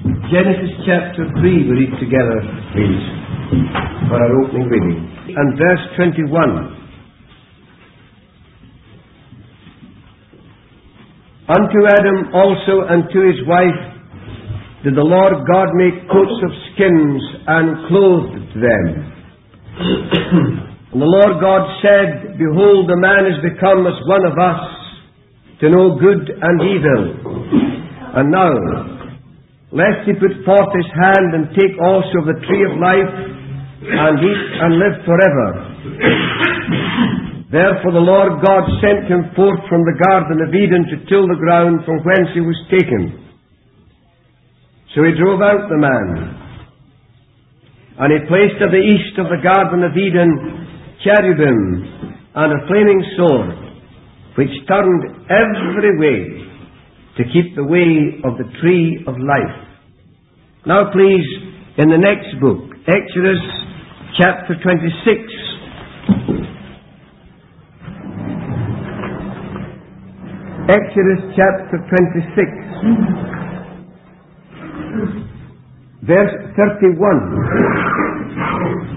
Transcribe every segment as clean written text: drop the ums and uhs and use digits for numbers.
Genesis chapter 3 we read together, please, for our opening reading. And verse 21. Unto Adam also and to his wife did the Lord God make coats of skins and clothed them. And the Lord God said, Behold, the man is become as one of us, to know good and evil. And now, lest he put forth his hand and take also of the tree of life, and eat and live forever. Therefore the Lord God sent him forth from the garden of Eden to till the ground from whence he was taken. So he drove out the man, and he placed at the east of the garden of Eden cherubim and a flaming sword, which turned every way to keep the way of the tree of life. Now please, in the next book, Exodus chapter 26. Exodus chapter 26, verse 31.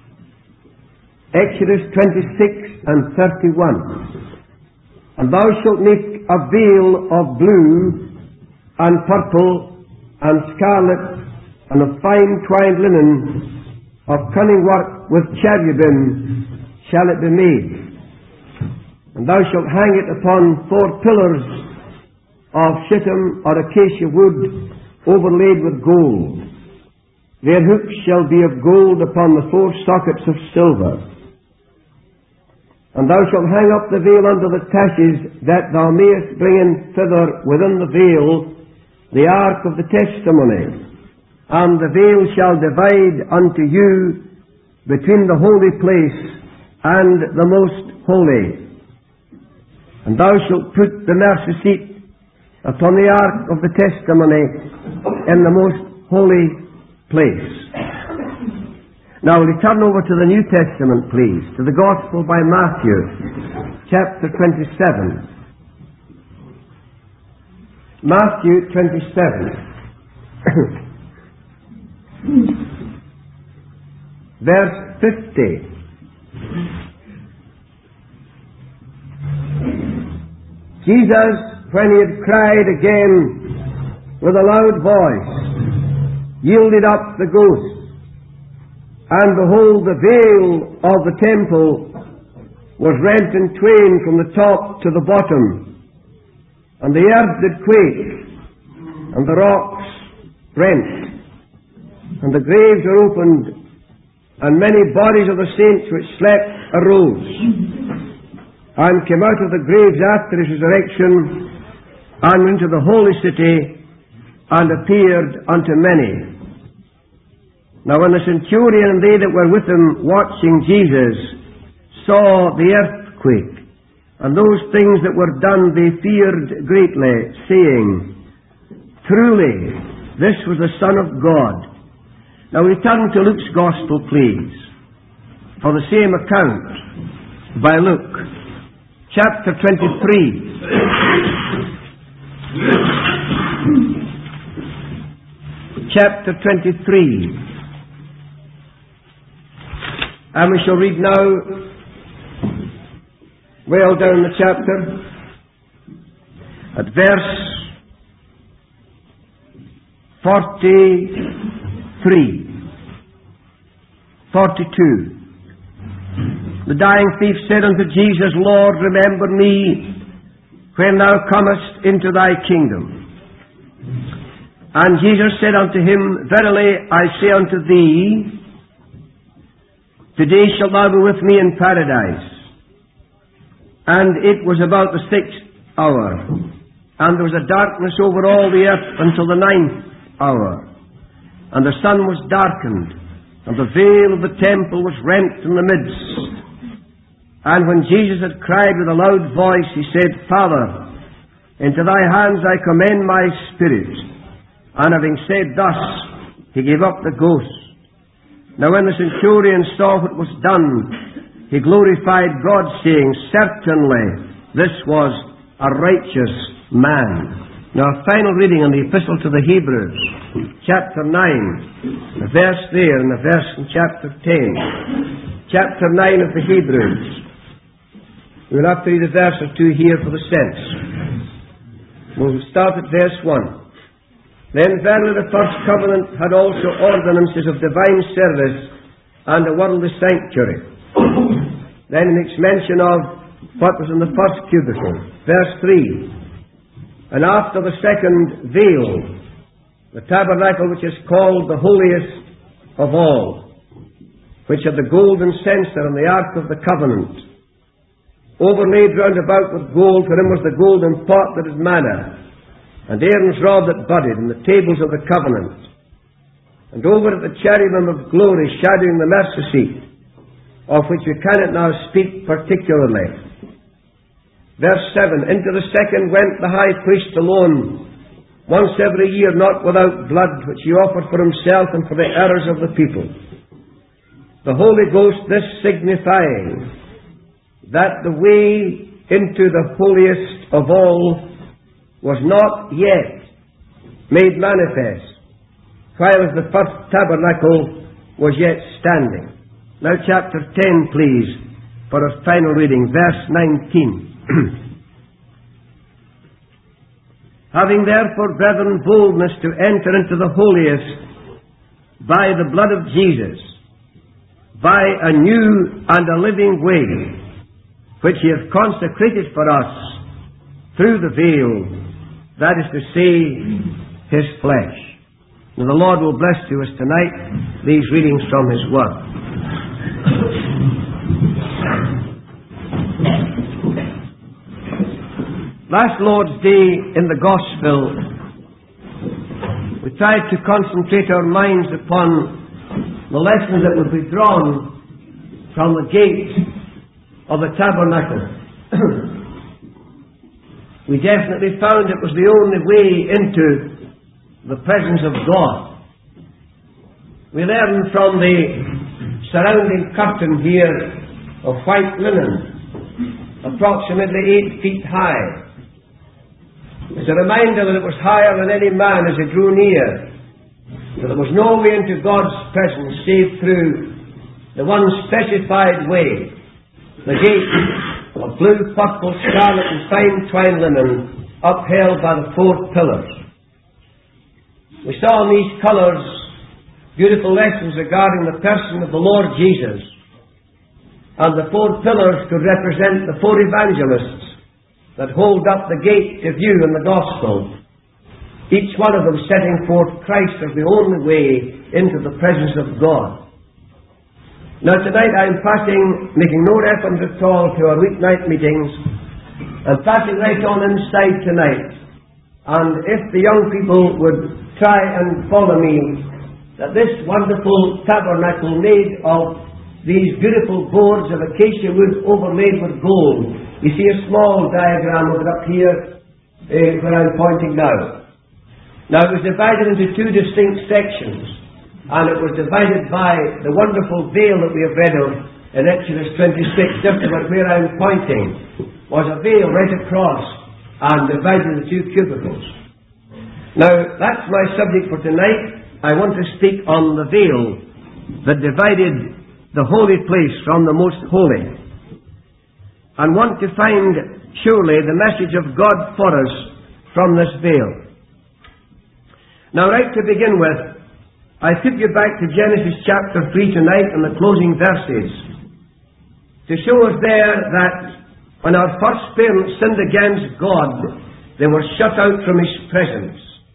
Exodus 26 and 31. And thou shalt make a veil of blue and purple and scarlet and of fine twined linen of cunning work with cherubim shall it be made. And thou shalt hang it upon 4 pillars of shittim or acacia wood overlaid with gold. Their hooks shall be of gold upon the 4 sockets of silver. And thou shalt hang up the veil under the taches, that thou mayest bring in thither within the veil the ark of the testimony. And the veil shall divide unto you between the holy place and the most holy. And thou shalt put the mercy seat upon the ark of the testimony in the most holy place. Now we turn over to the New Testament, please, to the Gospel by Matthew, chapter 27. Matthew 27. Verse 50. Jesus, when he had cried again with a loud voice, yielded up the ghost. And behold, the veil of the temple was rent in twain from the top to the bottom. And the earth did quake, and the rocks rent, and the graves were opened, and many bodies of the saints which slept arose, and came out of the graves after his resurrection, and into the holy city, and appeared unto many. Now when the centurion and they that were with him watching Jesus saw the earthquake and those things that were done, they feared greatly, saying, Truly, this was the Son of God. Now we turn to Luke's Gospel, please, for the same account by Luke, chapter 23. Chapter 23. And we shall read now, well down the chapter, at verse 43, 42. The dying thief said unto Jesus, Lord, remember me when thou comest into thy kingdom. And Jesus said unto him, Verily I say unto thee, Today shalt thou be with me in paradise. And it was about the 6th hour, and there was a darkness over all the earth until the 9th hour. And the sun was darkened, and the veil of the temple was rent in the midst. And when Jesus had cried with a loud voice, he said, Father, into thy hands I commend my spirit. And having said thus, he gave up the ghost. Now when the centurion saw what was done, he glorified God, saying, Certainly this was a righteous man. Now, final reading in the Epistle to the Hebrews, chapter 9, a verse there and a verse in chapter 10. Chapter 9 of the Hebrews. We'll have to read a verse or two here for the sense. We'll start at verse 1. Then verily the first covenant had also ordinances of divine service and a worldly sanctuary. Then it makes mention of what was in the first cubicle. Verse 3. And after the second veil, the tabernacle which is called the holiest of all, which had the golden censer and the ark of the covenant, overlaid round about with gold, wherein was the golden pot that is manna, and Aaron's rod that budded, and the tables of the covenant. And over it the cherubim of glory shadowing the mercy seat, of which we cannot now speak particularly. Verse 7, into the second went the high priest alone, once every year, not without blood, which he offered for himself and for the errors of the people. The Holy Ghost this signifying, that the way into the holiest of all was not yet made manifest, while the first tabernacle was yet standing. Now chapter 10, please, for our final reading, verse 19. Having therefore, brethren, boldness to enter into the holiest by the blood of Jesus, by a new and a living way, which he hath consecrated for us through the veil, that is to say, his flesh. And the Lord will bless to us tonight these readings from his word. Last Lord's Day in the Gospel, we tried to concentrate our minds upon the lessons that would be drawn from the gate of the tabernacle. We definitely found it was the only way into the presence of God. We learned from the surrounding curtain here of white linen, approximately 8 feet high. It's a reminder that it was higher than any man as he drew near, that there was no way into God's presence save through the one specified way, the gate of blue, purple, scarlet and fine twined linen, upheld by the 4 pillars. We saw in these colours beautiful lessons regarding the person of the Lord Jesus, and the 4 pillars could represent the 4 evangelists that hold up the gate to view in the Gospel, each one of them setting forth Christ as the only way into the presence of God. Now tonight I am making no reference at all to our weeknight meetings, and passing right on inside tonight. And if the young people would try and follow me, that this wonderful tabernacle made of these beautiful boards of acacia wood overlaid with gold. You see a small diagram of it up here where I'm pointing now. Now it was divided into 2 distinct sections, and it was divided by the wonderful veil that we have read of in Exodus 26, just about where I'm pointing, was a veil right across and divided into 2 cubicles. Now that's my subject for tonight. I want to speak on the veil that divided the holy place from the most holy, and want to find, surely, the message of God for us from this veil. Now, right to begin with, I took you back to Genesis chapter 3 tonight and the closing verses, to show us there that when our first parents sinned against God, they were shut out from his presence.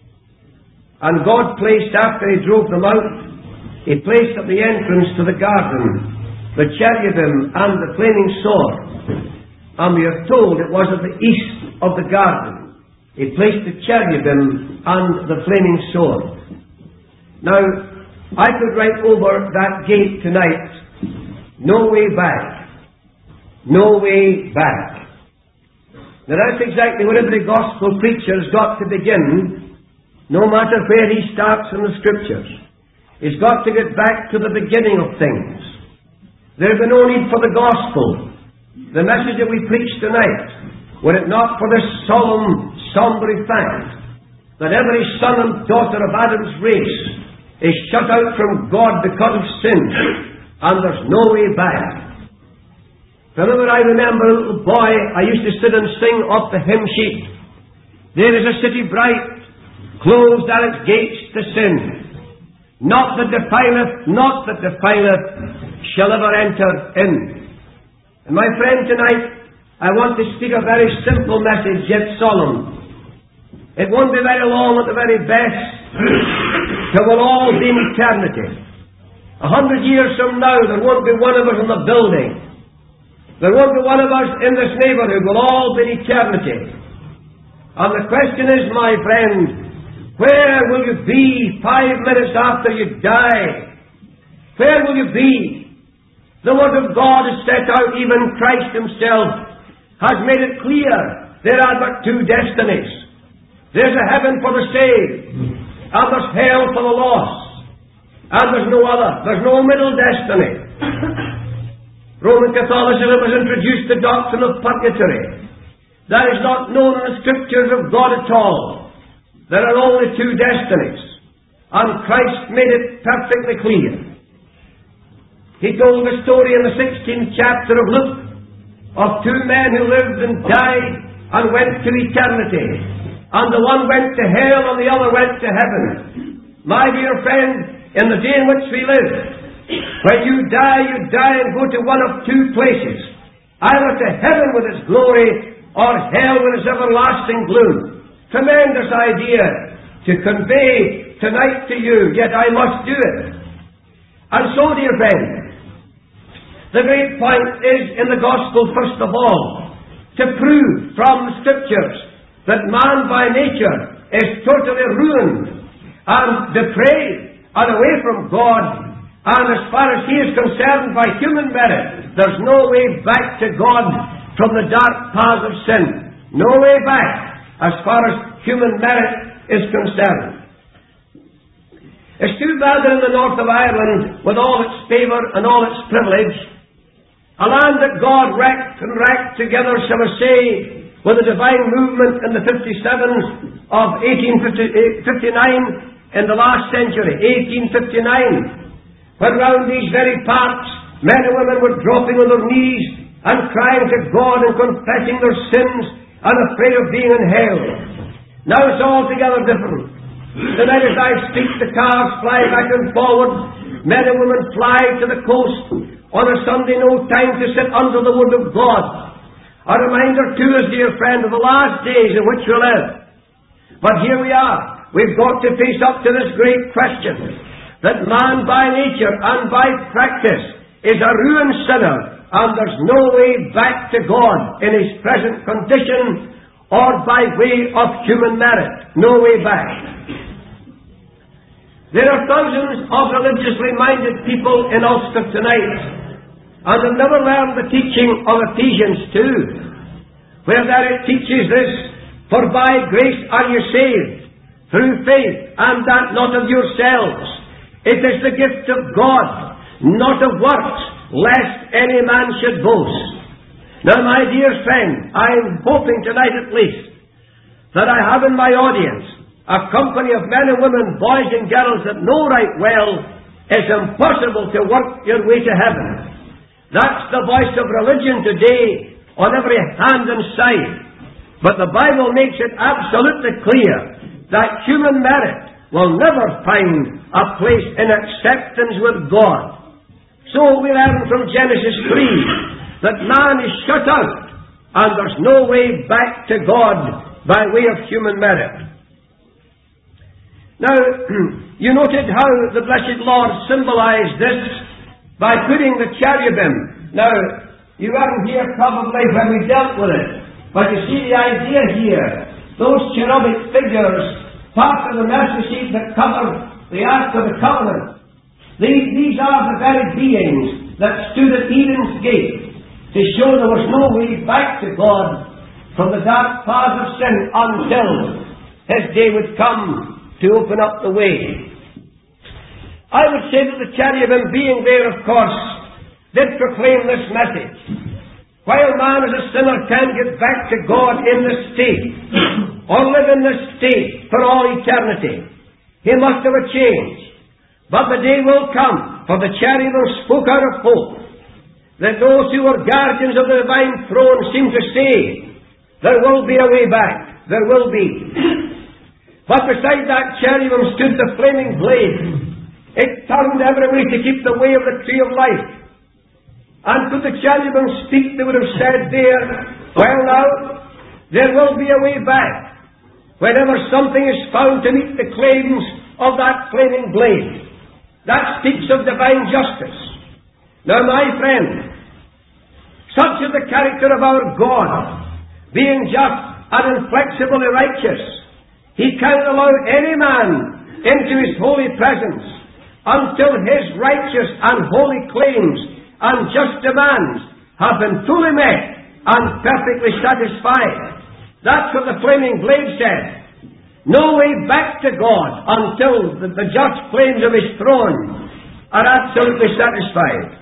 And God placed, after he drove them out, he placed at the entrance to the garden the cherubim and the flaming sword. And we are told it was at the east of the garden. He placed the cherubim and the flaming sword. Now, I could write over that gate tonight, no way back. No way back. Now that's exactly where every gospel preacher has got to begin, no matter where he starts in the Scriptures. He's got to get back to the beginning of things. There'd be no need for the gospel, the message that we preach tonight, were it not for this solemn, sombre fact that every son and daughter of Adam's race is shut out from God because of sin, and there's no way back. Whenever I remember a little boy, I used to sit and sing off the hymn sheet, "There is a city bright, closed are its gates to sin. Not that defileth, shall ever enter in." And my friend, tonight, I want to speak a very simple message, yet solemn. It won't be very long at the very best, till we'll all be in eternity. 100 years from now, there won't be one of us in the building. There won't be one of us in this neighborhood. We'll all be in eternity. And the question is, my friend, where will you be 5 minutes after you die? Where will you be? The Word of God is set out. Even Christ Himself has made it clear there are but two destinies. There's a heaven for the saved, and there's hell for the lost. And there's no other. There's no middle destiny. Roman Catholicism has introduced the doctrine of purgatory. That is not known in the Scriptures of God at all. There are only two destinies, and Christ made it perfectly clear. He told the story in the 16th chapter of Luke of two men who lived and died and went to eternity. And the one went to hell and the other went to heaven. My dear friend, in the day in which we live, when you die and go to one of two places, either to heaven with its glory or hell with its everlasting gloom. Tremendous idea to convey tonight to you, yet I must do it. And so, dear friend, the great point is in the Gospel, first of all, to prove from the Scriptures that man by nature is totally ruined and depraved and away from God, and as far as he is concerned by human merit, there's no way back to God from the dark paths of sin. No way back as far as human merit is concerned. It's too bad that in the north of Ireland, with all its favour and all its privilege, a land that God racked together, shall we say, with the divine movement in the 57s of 1859 in the last century, 1859, when round these very parts men and women were dropping on their knees and crying to God and confessing their sins and afraid of being in hell. Now it's altogether different. Tonight as I speak, the cars fly back and forward, men and women fly to the coast on a Sunday, no time to sit under the Word of God. A reminder to us, dear friend, of the last days in which we live. But here we are. We've got to face up to this great question, that man by nature and by practice is a ruined sinner, and there's no way back to God in his present condition or by way of human merit. No way back. There are thousands of religiously minded people in Ulster tonight, and they'll never learn the teaching of Ephesians 2, where there it teaches this: "For by grace are you saved, through faith, and that not of yourselves. It is the gift of God, not of works, lest any man should boast." Now, my dear friend, I am hoping tonight at least that I have in my audience a company of men and women, boys and girls, that know right well it's impossible to work your way to heaven. That's the voice of religion today on every hand and side. But the Bible makes it absolutely clear that human merit will never find a place in acceptance with God. So we learn from Genesis 3 that man is shut out and there's no way back to God by way of human merit. Now, you noted how the blessed Lord symbolized this by putting the cherubim. Now, you weren't here probably when we dealt with it, but you see the idea here. Those cherubic figures, part of the mercy seat that covered the Ark of the Covenant. These are the very beings that stood at Eden's gate to show there was no way back to God from the dark paths of sin until His day would come to open up the way. I would say that the cherubim being there, of course, did proclaim this message. While man as a sinner can get back to God in this state, or live in this state for all eternity. He must have a change. But the day will come, for the cherubim spoke out of hope, that those who were guardians of the divine throne seem to say, there will be a way back. There will be. But beside that cherubim stood the flaming blade. It turned every way to keep the way of the tree of life. And could the cherubim speak, they would have said there, well now, there will be a way back, whenever something is found to meet the claims of that flaming blade. That speaks of divine justice. Now, my friend, such is the character of our God, being just and inflexibly righteous. He cannot allow any man into His holy presence until His righteous and holy claims and just demands have been fully met and perfectly satisfied. That's what the flaming blade said. No way back to God until the just claims of His throne are absolutely satisfied.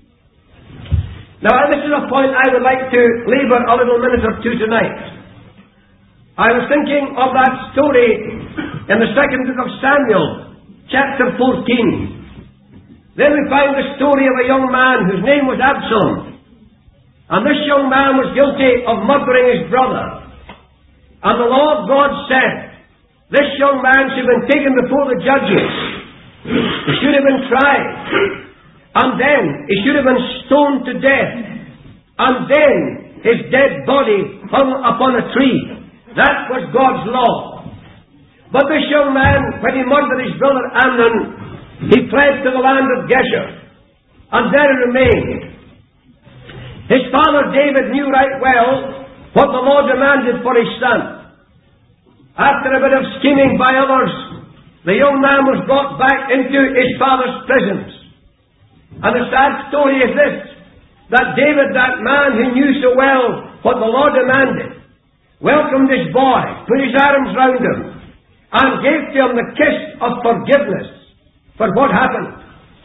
Now, this is a point I would like to labour a little minute or two tonight. I was thinking of that story in the second book of Samuel, chapter 14. There we find the story of a young man whose name was Absalom. And this young man was guilty of murdering his brother. And the law of God said, this young man should have been taken before the judges. He should have been tried. And then he should have been stoned to death. And then his dead body hung upon a tree. That was God's law. But this young man, when he murdered his brother Amnon, he fled to the land of Geshur. And there he remained. His father David knew right well what the law demanded for his son. After a bit of scheming by others, the young man was brought back into his father's presence. And the sad story is this, that David, that man who knew so well what the law demanded, welcomed his boy, put his arms round him, and gave to him the kiss of forgiveness for what happened.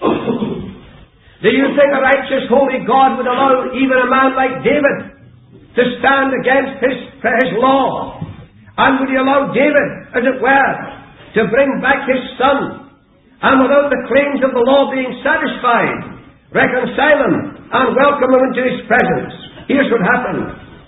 Do you think a righteous, holy God would allow even a man like David to stand against his law? And would He allow David, as it were, to bring back his son, and without the claims of the law being satisfied, reconcile him and welcome him into His presence? Here's what happened.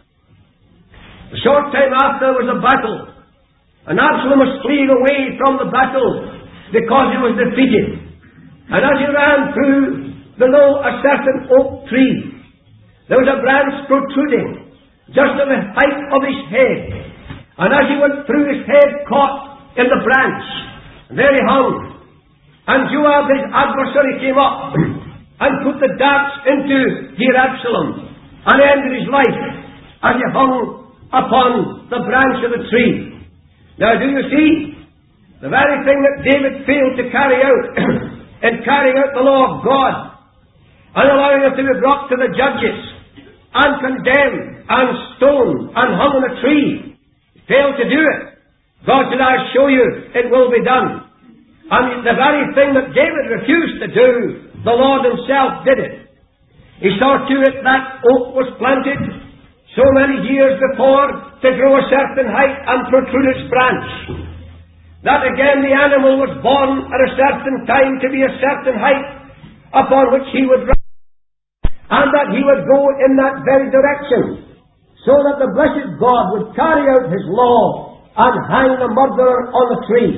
A short time after there was a battle, and Absalom was fleeing away from the battle because he was defeated. And as he ran through below a certain oak tree, there was a branch protruding just at the height of his head. And as he went through, his head caught in the branch. And there he hung. And Joab, his adversary, came up and put the darts into dear Absalom and ended his life as he hung upon the branch of the tree. Now, do you see? The very thing that David failed to carry out in carrying out the law of God and allowing it to be brought to the judges and condemned and stoned and hung on a tree, failed to do it. God said, I'll show you it will be done. And the very thing that David refused to do, the Lord Himself did it. He saw to it that oak was planted so many years before to grow a certain height and protrude its branch. That again the animal was born at a certain time to be a certain height upon which he would run, and that he would go in that very direction, so that the blessed God would carry out His law and hang the murderer on the tree.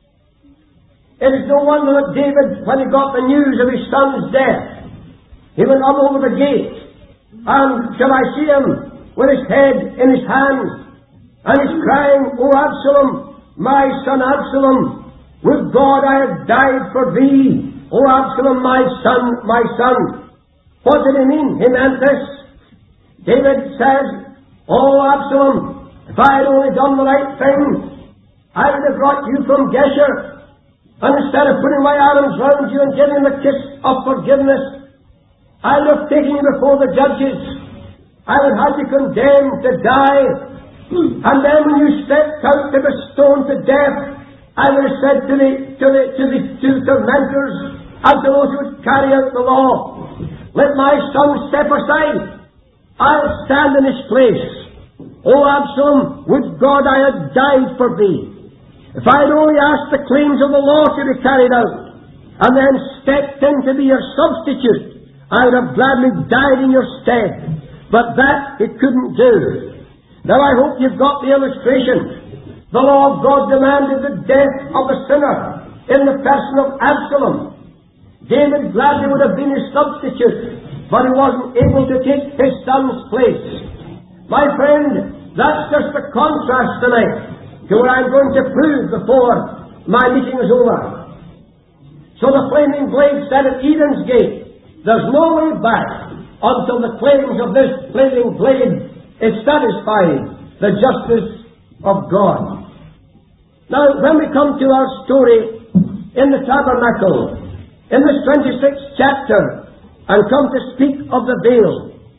It is no wonder that David, when he got the news of his son's death, he went up over the gate, and shall I see him with his head in his hands, and he's crying, O Absalom, my son Absalom, would God I had died for thee, O Absalom, my son, my son. What did he mean? He meant this. David says, Oh, Absalom, if I had only done the right thing, I would have brought you from Geshur, and instead of putting my arms round you and giving the kiss of forgiveness, I would have taken you before the judges. I would have you condemned to die, and then when you stepped out to be stoned to death, I would have said to the tormentors and to those who would carry out the law, let my son step aside. I'll stand in his place. O Absalom, would God I had died for thee. If I'd only asked the claims of the law to be carried out, and then stepped in to be your substitute, I would have gladly died in your stead. But that it couldn't do. Now I hope you've got the illustration. The law of God demanded the death of the sinner in the person of Absalom. David gladly would have been his substitute, but he wasn't able to take his son's place. My friend, that's just the contrast tonight to what I'm going to prove before my meeting is over. So the flaming blade said at Eden's gate, there's no way back until the claims of this flaming blade is satisfied, the justice of God. Now, when we come to our story in the tabernacle, in this 26th chapter, and come to speak of the veil,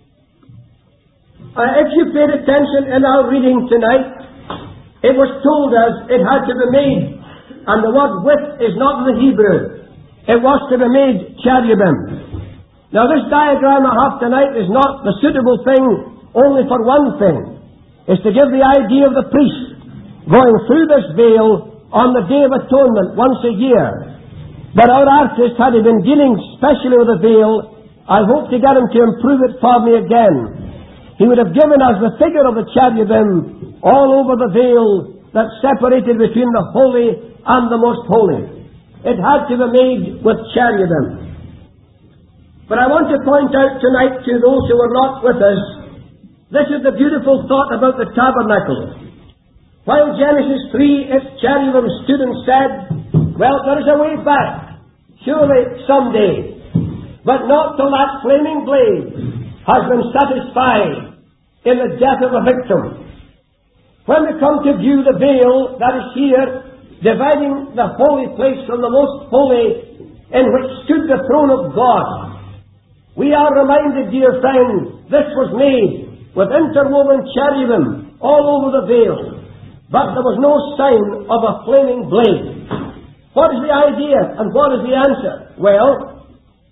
if you paid attention in our reading tonight, it was told us it had to be made, and the word with is not in the Hebrew. It was to be made cherubim. Now this diagram I have tonight is not the suitable thing only for one thing. It's to give the idea of the priest going through this veil on the Day of Atonement once a year. But our artist, had he been dealing specially with the veil, I hope to get him to improve it for me again. He would have given us the figure of the cherubim all over the veil that separated between the holy and the most holy. It had to be made with cherubim. But I want to point out tonight to those who are not with us, this is the beautiful thought about the tabernacle. While Genesis 3, its cherubim stood and said, well, there is a way back, surely someday, but not till that flaming blade has been satisfied in the death of a victim. When we come to view the veil that is here, dividing the holy place from the most holy, in which stood the throne of God, we are reminded, dear friend, this was made with interwoven cherubim all over the veil, but there was no sign of a flaming blade. What is the idea and what is the answer? Well,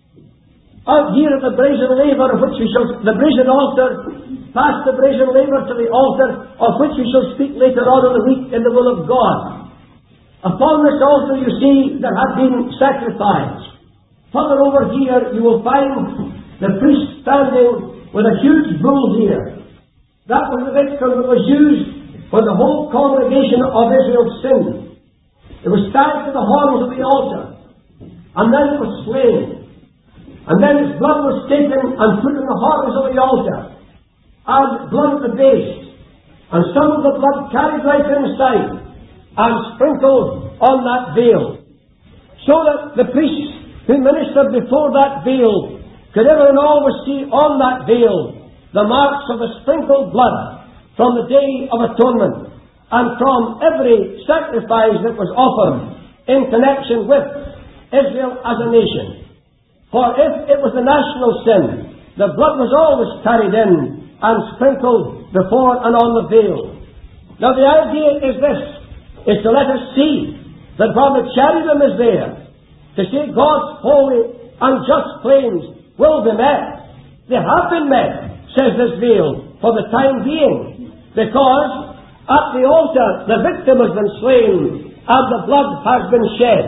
out here at the brazen laver, of which we shall, the brazen altar, past the brazen laver to the altar, of which we shall speak later on in the week in the will of God. Upon this altar, you see, there had been sacrifice. Further over here, you will find the priest standing with a huge bull here. That was the victim that was used for the whole congregation of Israel sinned. It was tied to the horns of the altar, and then it was slain. And then its blood was taken and put in the horns of the altar, and blood at the base, and some of the blood carried right inside, and sprinkled on that veil, so that the priests who ministered before that veil could ever and always see on that veil the marks of the sprinkled blood from the Day of Atonement and from every sacrifice that was offered in connection with Israel as a nation. For if it was a national sin, the blood was always carried in and sprinkled before and on the veil. Now the idea is this, is to let us see that while the cherubim is there, to see God's holy and just claims will be met. They have been met, says this veil, for the time being, because at the altar the victim has been slain and the blood has been shed.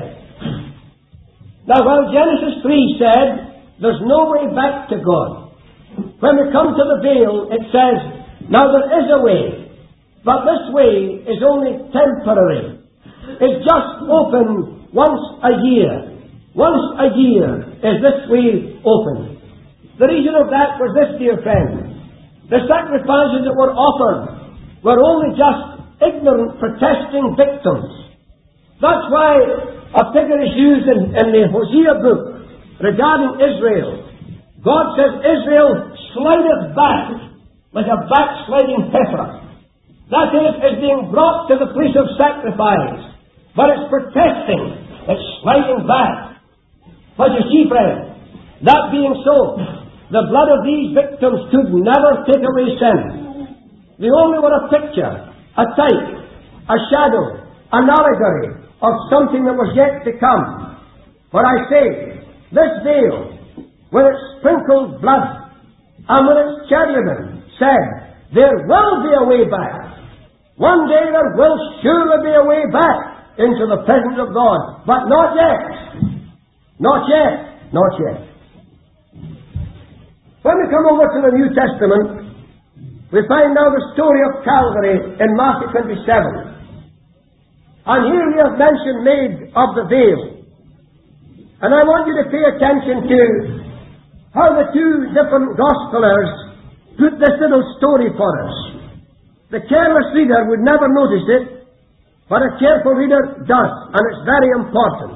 Now while Genesis 3 said there's no way back to God, when we come to the veil it says, now there is a way, but this way is only temporary. It's just open once a year. Once a year is this way open. The reason of that was this, dear friend. The sacrifices that were offered were only just ignorant, protesting victims. That's why a figure is used in the Hosea book regarding Israel. God says Israel slideth back like a backsliding heifer. That is being brought to the place of sacrifice, but it's protesting, it's sliding back. But you see, friend, that being so, the blood of these victims could never take away sin. They only were a picture, a type, a shadow, an allegory of something that was yet to come. But I say, this veil, with its sprinkled blood, and with its cherubim, said, there will be a way back. One day there will surely be a way back into the presence of God. But not yet. Not yet. Not yet. When we come over to the New Testament, we find now the story of Calvary in Matthew 27. And here we have mention made of the veil. And I want you to pay attention to how the two different Gospelers put this little story for us. The careless reader would never notice it, but a careful reader does, and it's very important.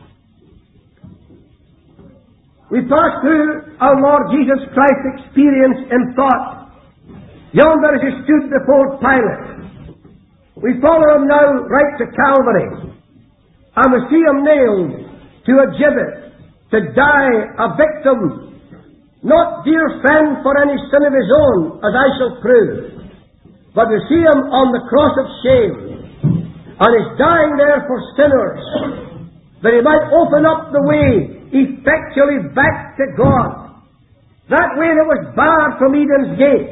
We pass through our Lord Jesus Christ's experience in thought. Yonder as he stood before Pilate. We follow him now right to Calvary, and we see him nailed to a gibbet, to die a victim, not, dear friend, for any sin of his own, as I shall prove, but we see him on the cross of shame, and he's dying there for sinners, that he might open up the way effectually back to God. That way that was barred from Eden's gate.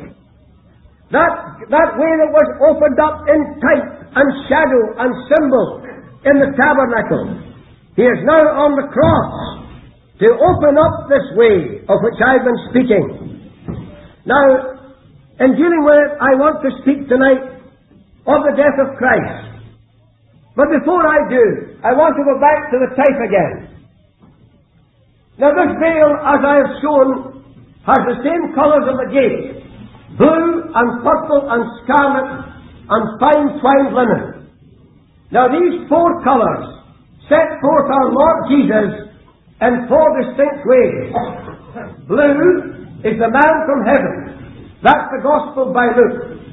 That way that was opened up in type and shadow and symbol in the tabernacle. He is now on the cross to open up this way of which I've been speaking. Now, in dealing with it, I want to speak tonight of the death of Christ. But before I do, I want to go back to the type again. Now this veil, as I have shown, has the same colours of the gate. Blue and purple and scarlet and fine twined linen. Now these four colours set forth our Lord Jesus in four distinct ways. Blue is the man from heaven. That's the Gospel by Luke.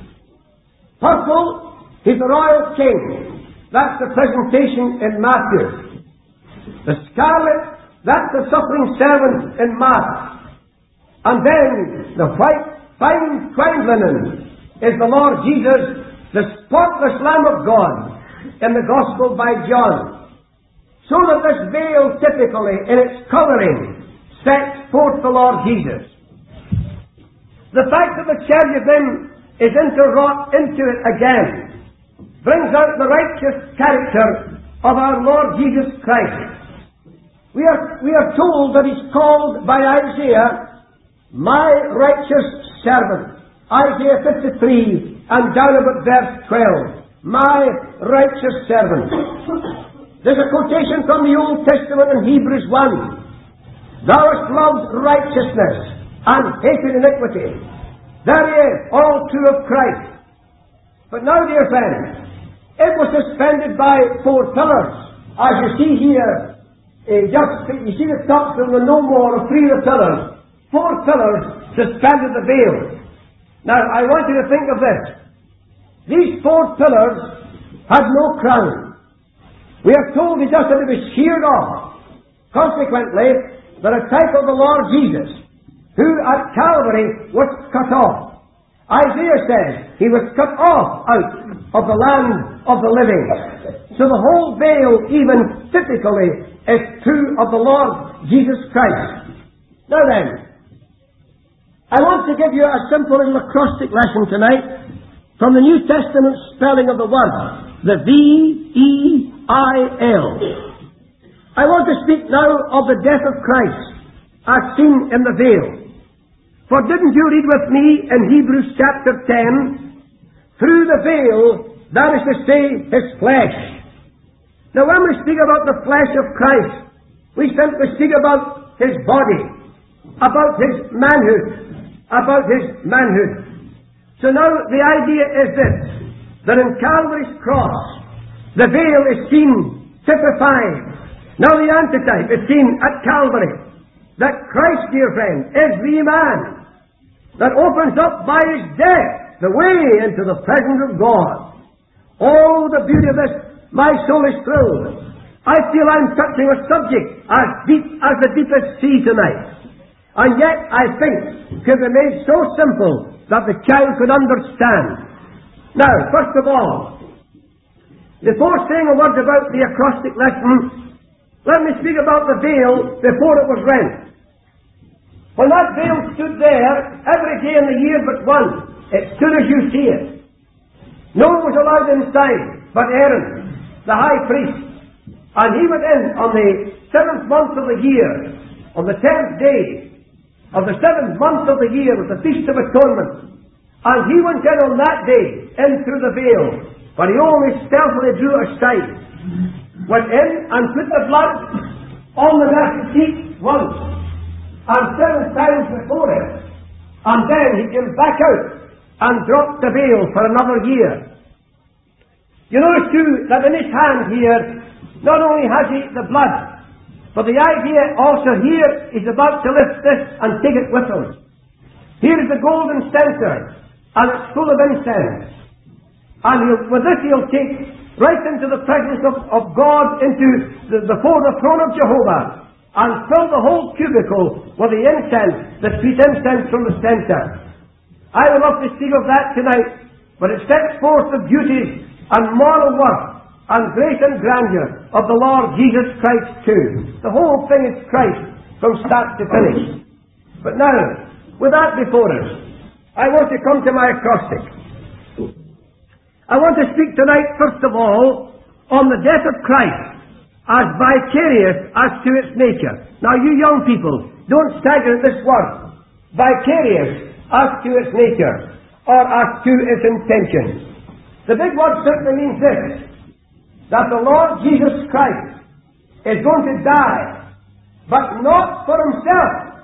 Purple is the royal king. That's the presentation in Matthew. The scarlet, that's the suffering servant in Mark. And then the white fine twined linen is the Lord Jesus, the spotless Lamb of God, in the Gospel by John. So that this veil typically, in its colouring, sets forth the Lord Jesus. The fact that the cherubim is interwrought into it again brings out the righteous character of our Lord Jesus Christ. We are told that he's called by Isaiah, my righteous servant. Isaiah 53 and down about verse 12. My righteous servant. There's a quotation from the Old Testament in Hebrews 1. Thou hast loved righteousness and hated iniquity. There he is, all true of Christ. But now, dear friends, it was suspended by four pillars. As you see here, you see the tops of the no more of three of the pillars. Four pillars suspended the veil. Now, I want you to think of this. These four pillars had no crown. We are told he just had to be sheared off. Consequently, they're a type of the Lord Jesus, who at Calvary was cut off. Isaiah says he was cut off out of the land of the living. So the whole veil, even typically, is true of the Lord Jesus Christ. Now then, I want to give you a simple little acrostic lesson tonight from the New Testament spelling of the word, the V-E-I-L. I want to speak now of the death of Christ as seen in the veil. For didn't you read with me in Hebrews chapter 10, through the veil, that is to say, his flesh. Now when we speak about the flesh of Christ, we simply speak about his body, about his manhood. So now the idea is this, that in Calvary's cross, the veil is seen typified. Now the antitype is seen at Calvary. That Christ, dear friend, is the man that opens up by his death the way into the presence of God. Oh, the beauty of this! My soul is thrilled. I feel I'm touching a subject as deep as the deepest sea tonight. And yet, I think, could be made so simple that the child could understand. Now, first of all, before saying a word about the acrostic lesson, let me speak about the veil before it was rent. When that veil stood there, every day in the year but one, it stood as you see it. No one was allowed inside but Aaron. the high priest, and he went in on the 7th month of the year, on the 10th day of the 7th month of the year, was the Feast of Atonement. And he went in on that day, in through the veil, but he only stealthily drew aside, went in and put the blood on the mercy seat once, and 7 times before it, and then he came back out and dropped the veil for another year. You notice too that in his hand here, not only has he the blood, but the idea also here is about to lift this and take it with him. Here is the golden censer, and it's full of incense. And with this he'll take right into the presence of God, into before the throne of Jehovah, and fill the whole cubicle with the incense, the sweet incense from the censer. I would love to speak of that tonight, but it sets forth the beauties and moral worth and grace and grandeur of the Lord Jesus Christ too. The whole thing is Christ from start to finish. But now, with that before us, I want to come to my acrostic. I want to speak tonight, first of all, on the death of Christ as vicarious as to its nature. Now, you young people, don't stagger at this word. Vicarious as to its nature, or as to its intention. The big word simply means this, that the Lord Jesus Christ is going to die, but not for himself.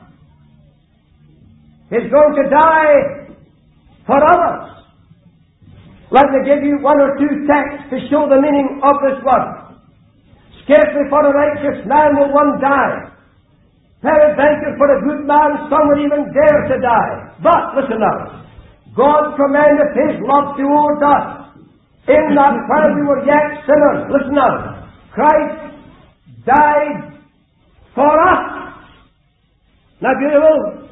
He's going to die for others. Let me give you one or two texts to show the meaning of this word. Scarcely for a righteous man will one die. Peradventure for a good man some would even dare to die. But, listen now, God commendeth his love towards us, in that while we were yet sinners, listen now, Christ died for us. Now, beautiful.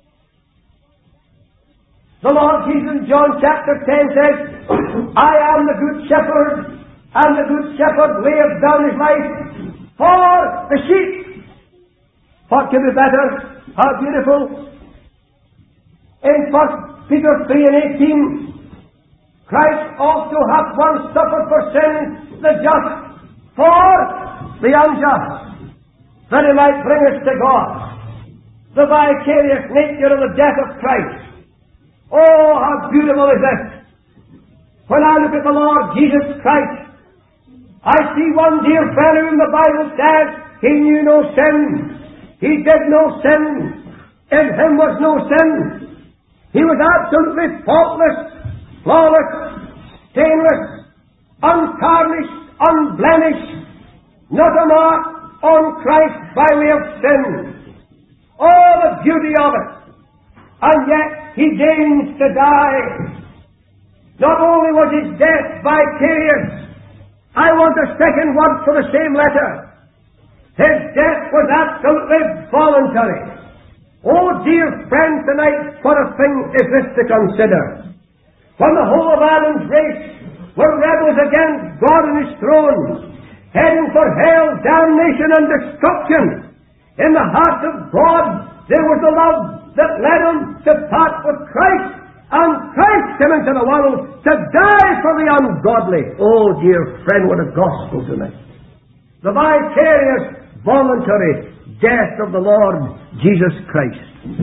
The Lord Jesus in John chapter 10 says, I am the good shepherd, and the good shepherd layeth down his life for the sheep. What could be better? How beautiful. In 1 Peter 3 and 18, Christ also hath once suffered for sin, the just, for the unjust, that he might bring us to God. The vicarious nature of the death of Christ. Oh, how beautiful is this! When I look at the Lord Jesus Christ, I see one dear fellow whom the Bible says he knew no sin. He did no sin. In him was no sin. He was absolutely faultless, flawless, stainless, untarnished, unblemished, not a mark on Christ by way of sin. Oh, the beauty of it! And yet he deigns to die. Not only was his death vicarious, I want a second word for the same letter. His death was absolutely voluntary. Oh, dear friend, tonight, what a thing is this to consider. When the whole of Adam's race were rebels against God and his throne, heading for hell, damnation, and destruction, in the heart of God there was a love that led him to part with Christ, and Christ came into the world to die for the ungodly. Oh, dear friend, what a gospel tonight. The vicarious, voluntary death of the Lord Jesus Christ.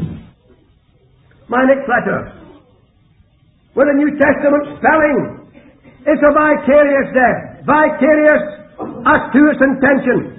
My next letter, with a New Testament spelling, is a vicarious death. Vicarious as to its intention.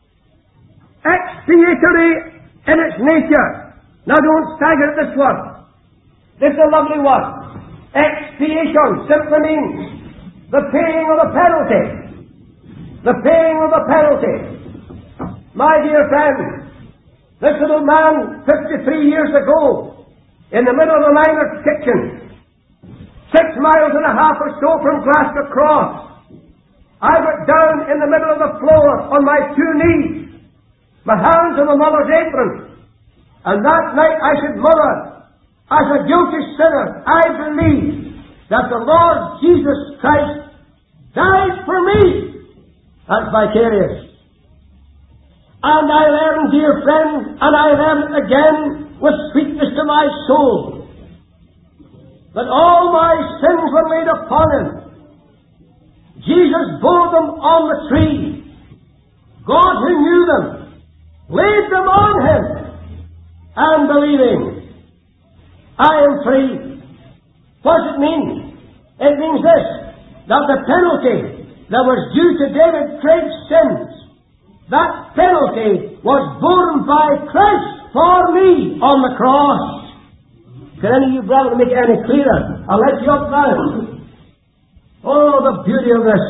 Expiatory in its nature. Now don't stagger at this word. This is a lovely word. Expiation simply means the paying of a penalty. The paying of a penalty. My dear friend, this little man 53 years ago, in the middle of a miner's kitchen, 6.5 miles or so from Glasgow Cross, I got down in the middle of the floor on my 2 knees, my hands on the mother's apron, and that night I said, Mother, as a guilty sinner, I believe that the Lord Jesus Christ died for me. That's vicarious. And I learned, dear friend, and I learned again with sweetness to my soul, that all my sins were laid upon him. Jesus bore them on the tree. God who knew them laid them on Him, and believing, I am free. What does it mean? It means this, that the penalty that was due to David Craig's sins, that penalty was borne by Christ for me on the cross. Can any of you brethren make it any clearer? I'll let you up now. Oh, the beauty of this.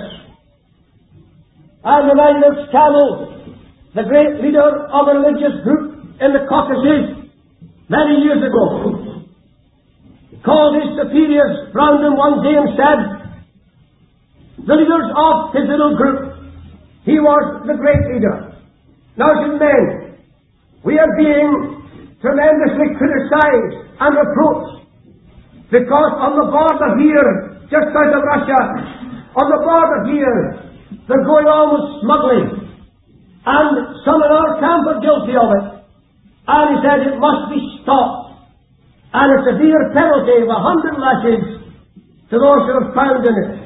I'm reminded of Scammell, the great leader of a religious group in the Caucasus many years ago. He called his superiors round him one day and said, the leaders of his little group, he was the great leader. Now, said men, we are being tremendously criticized and reproached because on the border here, just south of Russia, on the border here, they're going on with smuggling. And some in our camp are guilty of it. And he said it must be stopped. And a severe penalty of 100 lashes to those who are found in it.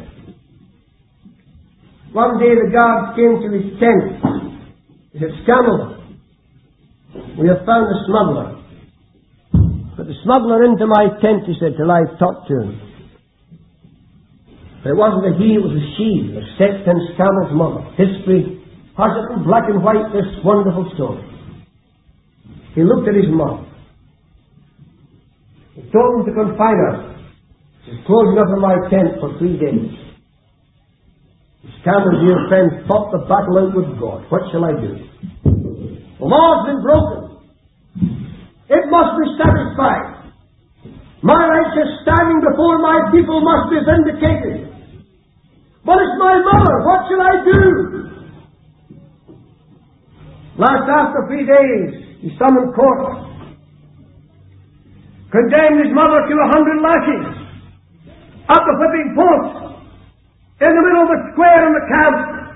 One day the guards came to his tent. He said, Scammell, we have found a smuggler. Put the smuggler into my tent, he said, till I've talked to him. But it wasn't a he, it was a she, a Sexton Scammell's mother. History has it in black and white, this wonderful story. He looked at his mother. He told him to confine her. She's closing up in my tent for 3 days. Scammell, dear friend, fought the battle out with God. What shall I do? The law's been broken. It must be satisfied. My righteous standing before my people must be vindicated. But it's my mother. What shall I do? Last after 3 days, he summoned court. Condemned his mother to 100 lashes at the whipping post in the middle of the square in the camp.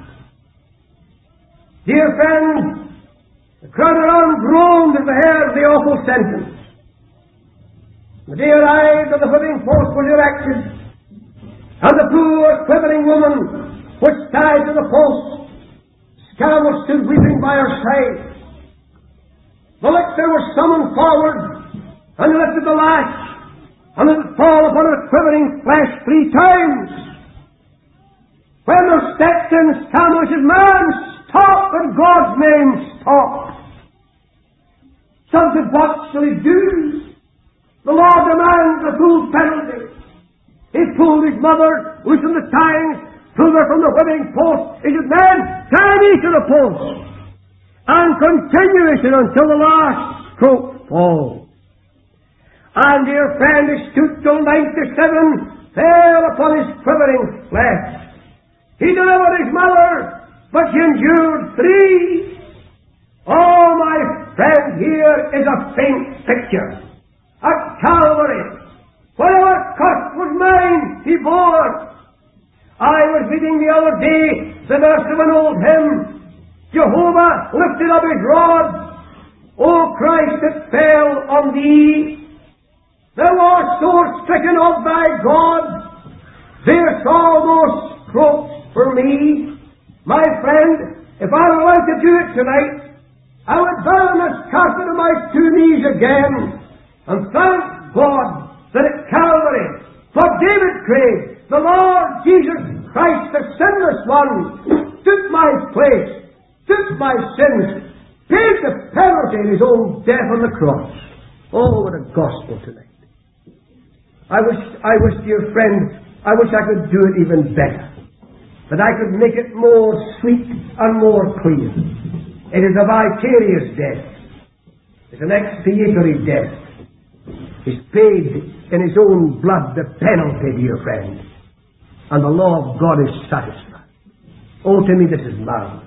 Dear friend, the crowd around groaned as they heard the awful sentence. The day arrived and the whipping post was erected, and the poor quivering woman was tied to the post. Scammell stood weeping by her side. The lictor was summoned forward and lifted the lash, and let it fall upon her quivering flesh 3 times. When the Sexton Scammell said, man, stop, in God's name, stop. Some said, what shall he do? The law demands a full penalty. He pulled his mother, loosened the tying, pulled her from the whipping post. He said, man, tie me to the post, and continue it until the last stroke falls. And dear friend, he stooped till 97, fell upon his quivering flesh. He delivered his mother, but she endured 3. Oh, my friend, here is a faint picture. At Calvary, whatever cost was mine, he bore. I was reading the other day the verse of an old hymn, Jehovah lifted up his rod, O Christ that fell on thee. Thou art sore stricken of thy God, there saw those strokes for me. My friend, if I were allowed to do it tonight, I would bow on this carpet on my 2 knees again, and thank God that at Calvary, for David Craig, the Lord Jesus Christ, the sinless one, took my place, took my sins, paid the penalty in his own death on the cross. Oh, what a gospel tonight. I wish, dear friend, I wish I could do it even better, that I could make it more sweet and more clear. It is a vicarious death. It's an expiatory death. He's paid in his own blood the penalty, dear friend. And the law of God is satisfied. Oh, to me this is marvelous.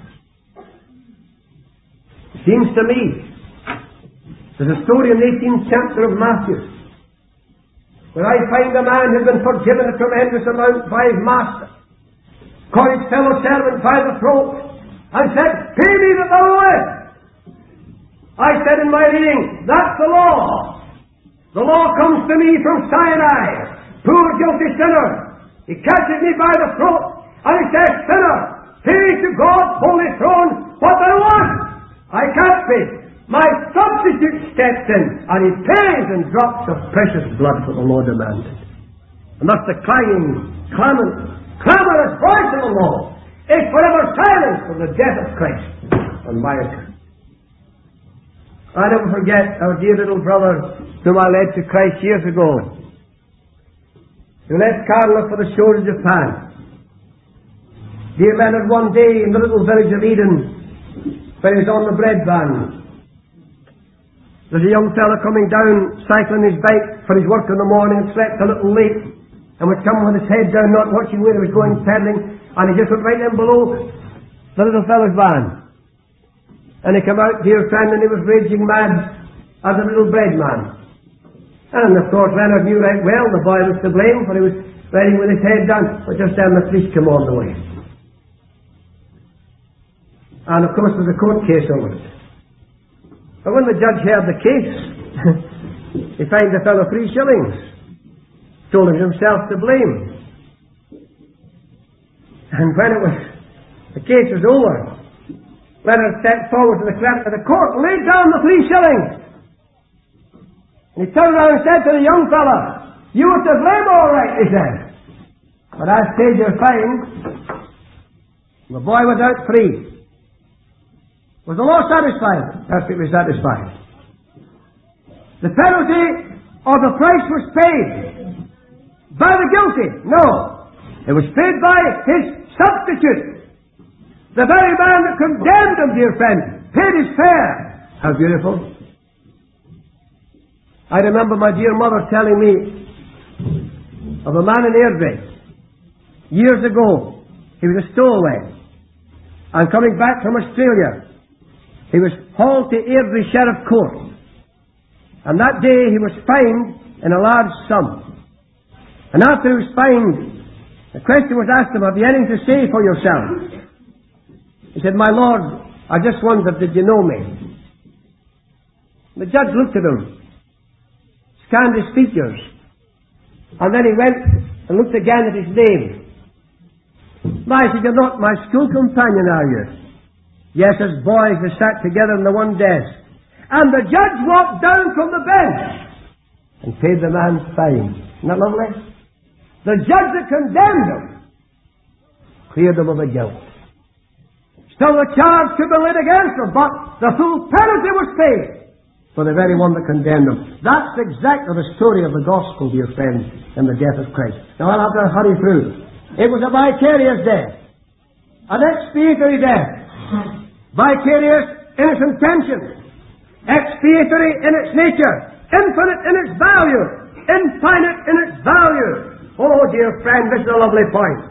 It seems to me, there's a story in the 18th chapter of Matthew, where I find a man who has been forgiven a tremendous amount by his master, caught his fellow servant by the throat, and said, pay me that thou owest. I said in my reading, that's the law. The law comes to me from Sinai, poor guilty sinner. He catches me by the throat And he says, sinner, pay to God's holy throne what thou want. I can't pay. My substitute steps in, and he pays in drops of precious blood for the Lord demanded. And thus the clanging, clamorous voice of the law is forever silent for the death of Christ on my account. I never forget our dear little brother whom I led to Christ years ago. He left Carla for the shores of Japan. Dear Leonard, one day in the little village of Eden, when he was on the bread van, there's a young fellow coming down, cycling his bike for his work in the morning, slept a little late, and was coming with his head down, not watching where he was going, pedaling, and he just went right in below the little fellow's van. And he came out, dear friend, and he was raging mad as a little bread man. And of course Leonard knew right well the boy was to blame, for he was riding with his head down, but just then the police came all the way. And of course there's a court case over it. But when the judge heard the case, he fined the fellow 3 shillings, told him himself to blame. And when the case was over, Leonard stepped forward to the clerk of the court and laid down the 3 shillings. And he turned around and said to the young fellow, you were to blame all right, he said. But I paid your fine. The boy was out free. Was the law satisfied? Perfectly satisfied. The penalty or the price was paid by the guilty? No. It was paid by his substitute. The very man that condemned him, dear friend, paid his fare. How beautiful. I remember my dear mother telling me of a man in Airdrie. Years ago, he was a stowaway. And coming back from Australia, he was hauled to Airdrie Sheriff Court. And that day he was fined in a large sum. And after he was fined, the question was asked him, have you anything to say for yourself? He said, my lord, I just wondered, did you know me? The judge looked at him, scanned his features, and then he went and looked again at his name. I said, you're not my school companion, are you? Yes, as boys they sat together in the one desk. And the judge walked down from the bench and paid the man's fine. Isn't that lovely? The judge that condemned him cleared him of the guilt. Still the charge could be laid against him, but the full penalty was paid for the very one that condemned him. That's exactly the story of the gospel, dear friends, in the death of Christ. Now I'll have to hurry through. It was a vicarious death, an expiatory death. Vicarious in its intention, expiatory in its nature, infinite in its value, infinite in its value. Oh, dear friend, this is a lovely point.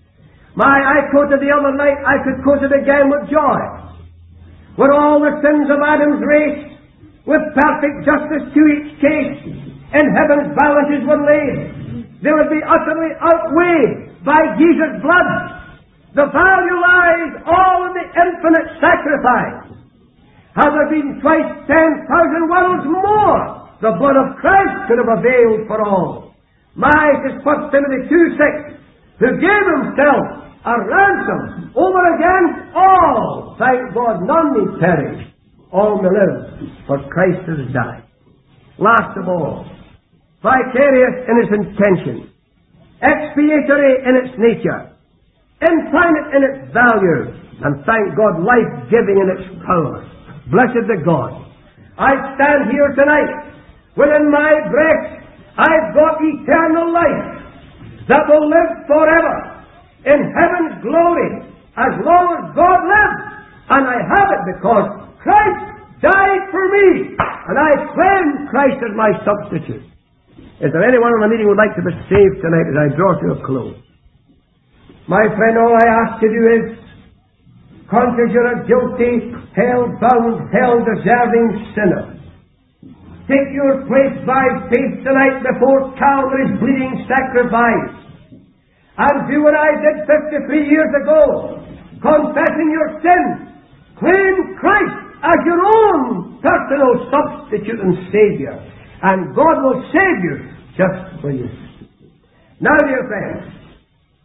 I quoted the other night, I could quote it again with joy. Were all the sins of Adam's race, with perfect justice to each case, in heaven's balances were laid, they would be utterly outweighed by Jesus' blood. The value lies all in the infinite sacrifice. Had there been twice 10,000 worlds more, the blood of Christ could have availed for all. It is 1 Timothy 2:6, who gave himself a ransom over against all. Thank God, none may perish, all may live, for Christ has died. Last of all, vicarious in its intention, expiatory in its nature, infinite in its value, and thank God, life-giving in its power. Blessed be God. I stand here tonight, within my breast, I've got eternal life that will live forever in heaven's glory as long as God lives. And I have it because Christ died for me, and I claim Christ as my substitute. Is there anyone in the meeting who would like to be saved tonight as I draw to a close? My friend, all I ask you to do is, conscious you're a guilty, hell-bound, hell-deserving sinner, take your place by faith tonight before Calvary's bleeding sacrifice, and do what I did 53 years ago, confessing your sins, claim Christ as your own personal substitute and Saviour, and God will save you just for you. Now, dear friends,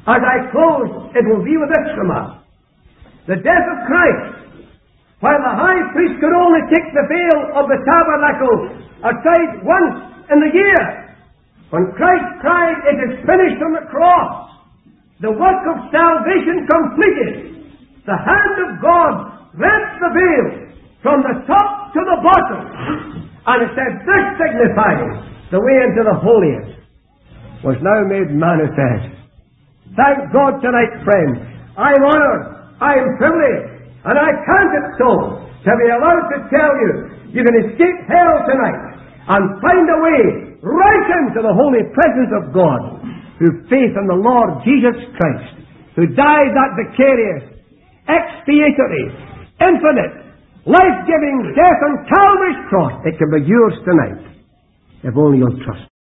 As I close, it will be with this remark. The death of Christ, while the high priest could only take the veil of the tabernacle aside once in the year, when Christ cried, "It is finished" on the cross, the work of salvation completed, the hand of God rent the veil from the top to the bottom, and it said, "This signifies the way into the holiest was now made manifest." Thank God tonight, friends. I am honored, I am privileged, and I count it so to be allowed to tell you, you can escape hell tonight and find a way right into the holy presence of God through faith in the Lord Jesus Christ, who died that vicarious, expiatory, infinite, life-giving death on Calvary's cross. It can be yours tonight, if only you'll trust.